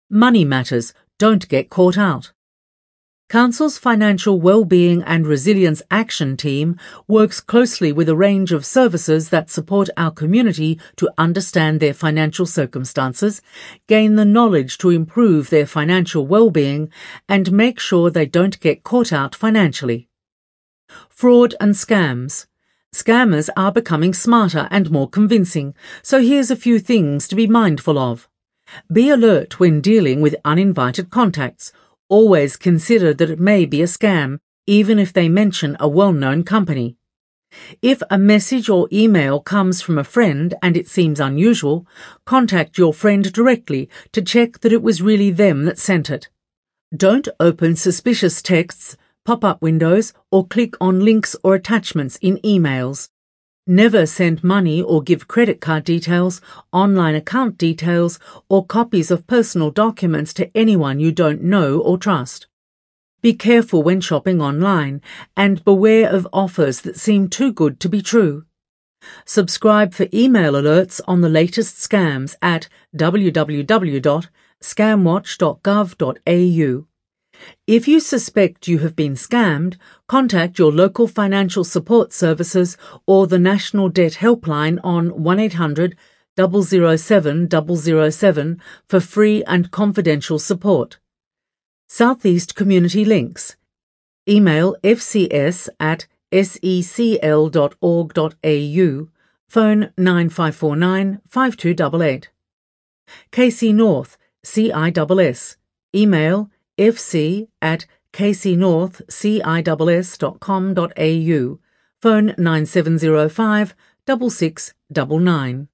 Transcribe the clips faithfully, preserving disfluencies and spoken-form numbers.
Money matters. Don't get caught out. Council's Financial Wellbeing and Resilience Action Team works closely with a range of services that support our community to understand their financial circumstances, gain the knowledge to improve their financial well-being, and make sure they don't get caught out financially. Fraud and scams. Scammers are becoming smarter and more convincing, so here's a few things to be mindful of. Be alert when dealing with uninvited contacts. Always consider that it may be a scam, even if they mention a well-known company. If a message or email comes from a friend and it seems unusual, contact your friend directly to check that it was really them that sent it. Don't open suspicious texts, pop-up windows, or click on links or attachments in emails. Never send money or give credit card details, online account details, or copies of personal documents to anyone you don't know or trust. Be careful when shopping online and beware of offers that seem too good to be true. Subscribe for email alerts on the latest scams at w w w dot scam watch dot gov dot a u. If you suspect you have been scammed, contact your local financial support services or the National Debt Helpline on one eight hundred, double oh seven, double oh seven for free and confidential support. Southeast Community Links. Email f c s at secl dot org dot a u. Phone nine five four nine, five two eight eight. K C North, C I S S. Email fc at k c north c i s s dot com dot a u. Phone nine seven zero five, six six nine nine.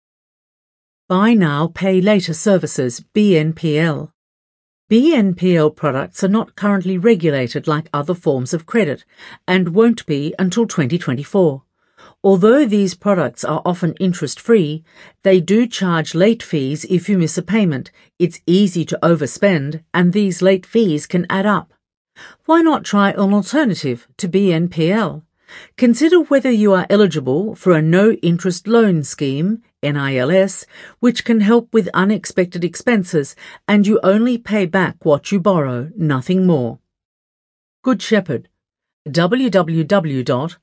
Buy Now, Pay Later Services, B N P L. B N P L products are not currently regulated like other forms of credit and won't be until twenty twenty-four. Although these products are often interest-free, they do charge late fees if you miss a payment. It's easy to overspend, and these late fees can add up. Why not try an alternative to B N P L? Consider whether you are eligible for a no-interest loan scheme, N I L S, which can help with unexpected expenses, and you only pay back what you borrow, nothing more. Good Shepherd. w w w dot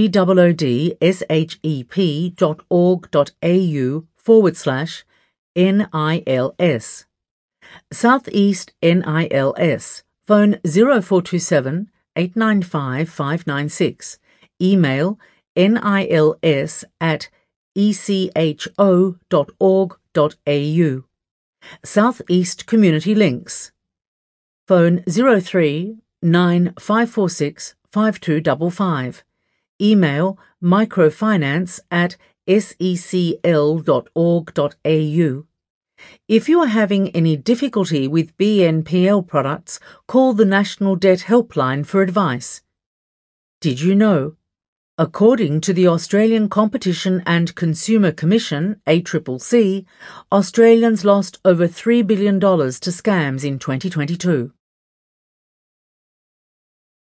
goodshep dot org dot a u forward slash N I L S. Southeast N I L S. Phone zero four two seven, eight nine five, five nine six. Email nils at e c h o dot org dot a u. Southeast Community Links. Phone zero three nine five four six, five two five five. Email microfinance at secl dot org dot a u. If you are having any difficulty with B N P L products, call the National Debt Helpline for advice. Did you know? According to the Australian Competition and Consumer Commission, A C C C, Australians lost over three billion dollars to scams in twenty twenty-two.